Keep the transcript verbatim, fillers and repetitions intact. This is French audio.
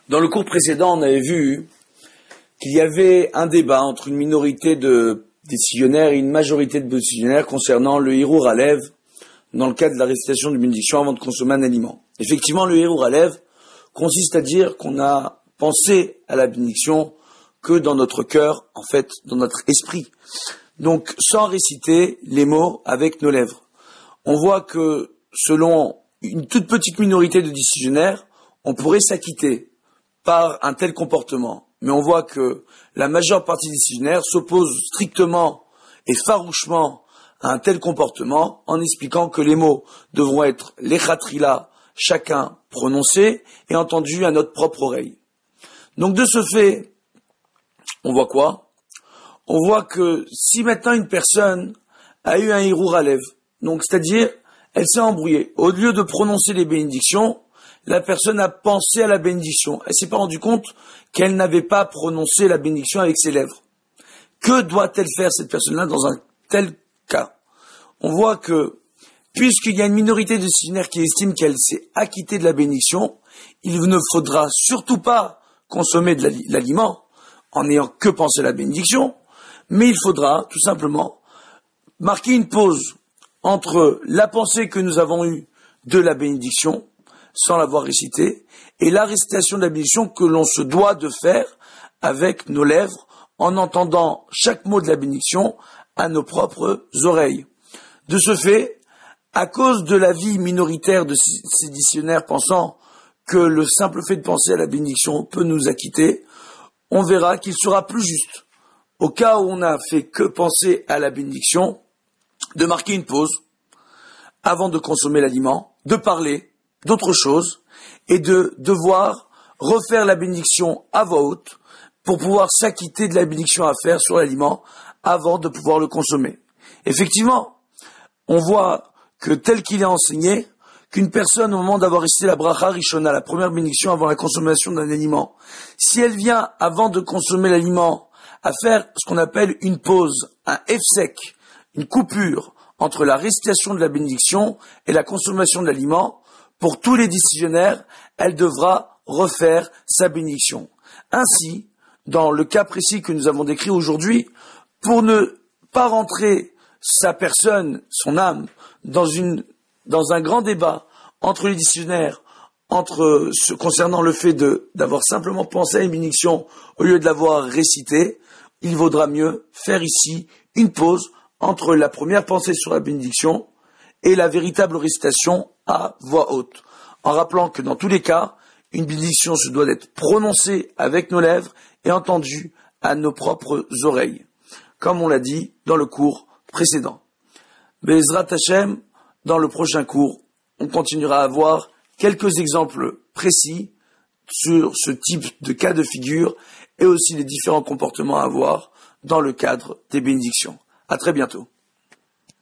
Dans le cours précédent, on avait vu qu'il y avait un débat entre une minorité de décisionnaires et une majorité de décisionnaires concernant le hirour halev dans le cadre de la récitation de bénédiction avant de consommer un aliment. Effectivement, le hirour halev consiste à dire qu'on a pensé à la bénédiction que dans notre cœur, en fait, dans notre esprit. Donc, sans réciter les mots avec nos lèvres. On voit que, selon une toute petite minorité de décisionnaires, on pourrait s'acquitter par un tel comportement. Mais on voit que la majeure partie des décisionnaires s'oppose strictement et farouchement à un tel comportement en expliquant que les mots devront être l'échatrila, chacun prononcé et entendu à notre propre oreille. Donc de ce fait, on voit quoi? On voit que si maintenant une personne a eu un hirour halev, donc c'est-à-dire elle s'est embrouillée, au lieu de prononcer les bénédictions, la personne a pensé à la bénédiction. Elle s'est pas rendue compte qu'elle n'avait pas prononcé la bénédiction avec ses lèvres. Que doit-elle faire cette personne-là dans un tel cas? On voit que, puisqu'il y a une minorité de décisionnaires qui estiment qu'elle s'est acquittée de la bénédiction, il ne faudra surtout pas consommer de l'aliment en n'ayant que pensé à la bénédiction, mais il faudra tout simplement marquer une pause entre la pensée que nous avons eue de la bénédiction, sans l'avoir récitée, et la récitation de la bénédiction que l'on se doit de faire avec nos lèvres, en entendant chaque mot de la bénédiction à nos propres oreilles. De ce fait, à cause de l'avis minoritaire de ces dictionnaires pensant que le simple fait de penser à la bénédiction peut nous acquitter, on verra qu'il sera plus juste, au cas où on n'a fait que penser à la bénédiction, de marquer une pause avant de consommer l'aliment, de parler d'autre chose, et de devoir refaire la bénédiction à voix haute pour pouvoir s'acquitter de la bénédiction à faire sur l'aliment avant de pouvoir le consommer. Effectivement, on voit que tel qu'il est enseigné, qu'une personne au moment d'avoir récité la bracha rishona, la première bénédiction avant la consommation d'un aliment, si elle vient avant de consommer l'aliment à faire ce qu'on appelle une pause, un hefsek, une coupure entre la récitation de la bénédiction et la consommation de l'aliment, pour tous les décisionnaires, elle devra refaire sa bénédiction. Ainsi, dans le cas précis que nous avons décrit aujourd'hui, pour ne pas rentrer sa personne, son âme, dans une, dans un grand débat entre les décisionnaires, entre, ce, concernant le fait de, d'avoir simplement pensé à une bénédiction au lieu de l'avoir récitée, il vaudra mieux faire ici une pause entre la première pensée sur la bénédiction et la véritable récitation à voix haute, en rappelant que dans tous les cas, une bénédiction se doit d'être prononcée avec nos lèvres et entendue à nos propres oreilles, comme on l'a dit dans le cours précédent. Be'ezrat Hashem, dans le prochain cours, on continuera à voir quelques exemples précis sur ce type de cas de figure et aussi les différents comportements à avoir dans le cadre des bénédictions. À très bientôt.